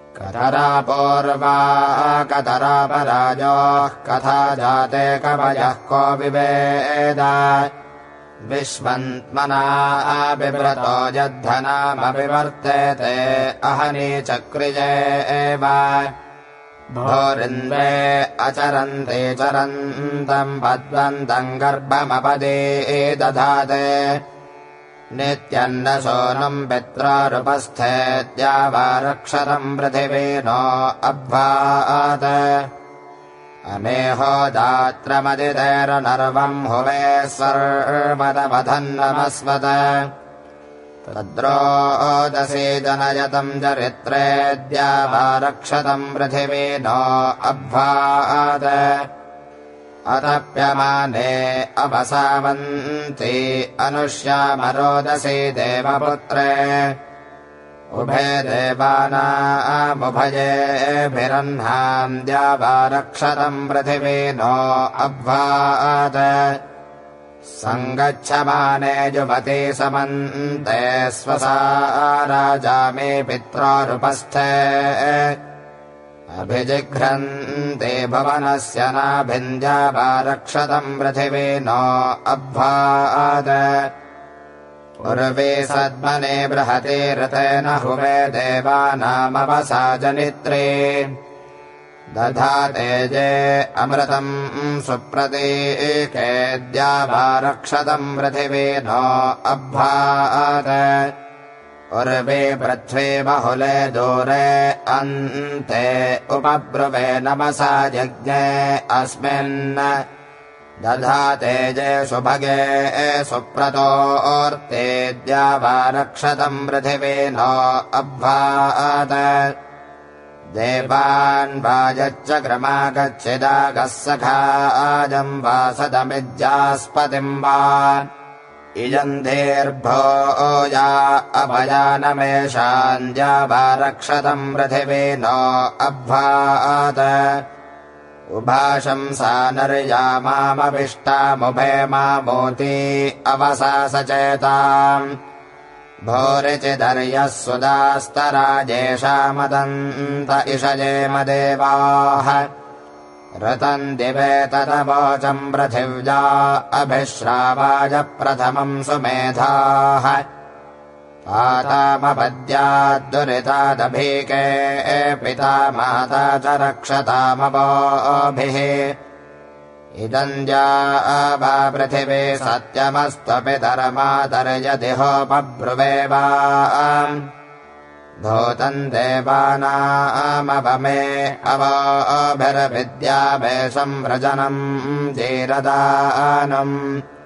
कतरा पूर्वा कतरा पराजोः कथा जाते कवयः को विवेद विश्वन्त्मना बिभ्रतो यद्धनामविवर्तेते अहनी चक्रिये एव भोरिन्वे अचरन्ते चरन्तम् पद्वन्तम् गर्भमपदे दधाते नित्यन्न सोनम् पित्रारुपस्थेद्यावारक्षरम् पृथिवीनो अभ्वात् अनेहो दात्रमदितेरनर्वम् हुवे सर्वदमधन्नमस्वत तद्रोदसी जनयतम् चरित्रेद्यावारक्षतम् पृथिवीनो अभ्वात् अतप्यमाने अवसावन्ति अनुष्यामरोदसी देवपुत्रे उभे देवानामुभयेभिरह्नाम् द्यावारक्षतम् पृथिवीनो अभ्वात् सङ्गच्छमाने युवती समन्ते स्वसा राजा मे पित्रोरुपस्थे अभिजिघ्रन्ते भुवनस्य नाभिन्द्यावारक्षतम् पृथिवीनो अभ्वात् उर्वे सद्मने बृहते ऋतेन हुवे देवानामवसा जनित्रे दधाते जे अमृतम् सुप्रतीकेद्यावारक्षतम् पृथिवीनो अभ्वात् उर्वे पृथ्वी बहुले दूरे अन्ते उपब्रुवे नमसा यज्ञे अस्मिन् दधाते जे सुभगे सुप्रतोर्तेद्यावारक्षतम् पृथिवीनो अभ्वात् देवान् वाजच्च क्रमागच्छिदागः सखाजम् वासदमिज्यास्पतिम् वा इजन्धेर्भोजा अभयानमेषान्द्यावारक्षतम् पृथिवीनो अभ्वात् उभाशंसा नर्यामामभिष्टामुभे मामोती अवसा सचेताम् भोरिचिदर्यः सुदास्तराजेषामदन्त इषजेम देवाः ऋतम् दिवे तदवोचम् पृथिव्या अभिश्रावाय प्रथमम् सुमेधाः पातामपद्याद्दुरितादभीके पिता माता च रक्षतामवोभिः इदम् जावा पृथिवी सत्यमस्त्वपितरमातर्यदिहोपब्रुवे वा भूतम् देवानामवमे अवोभिर्विद्याभेषम् व्रजनम् जीरदानम्